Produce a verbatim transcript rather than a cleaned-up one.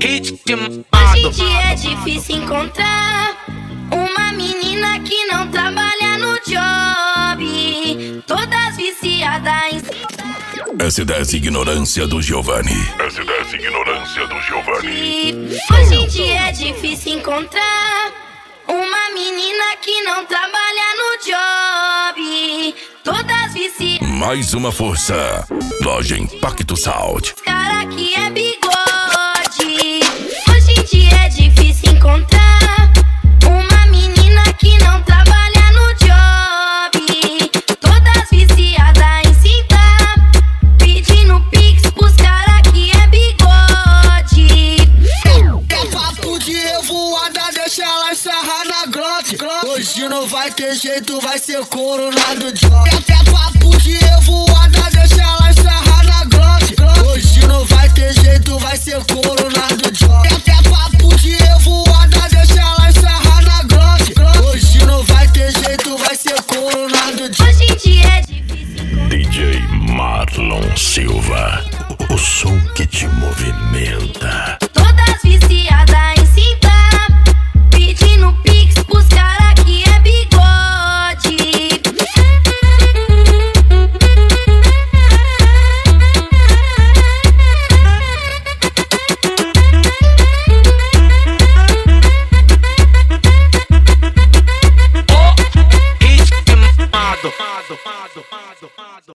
ritmo. Hoje em dia é difícil encontrar uma menina que não trabalha no job, todas viciadas em S dez Ignorância do Giovanni. S dez Ignorância do Giovanni. Hoje em dia é difícil encontrar uma menina que não trabalha no job, todas viciadas. Mais uma força. Loja Impacto Sound. Cara que é bigode.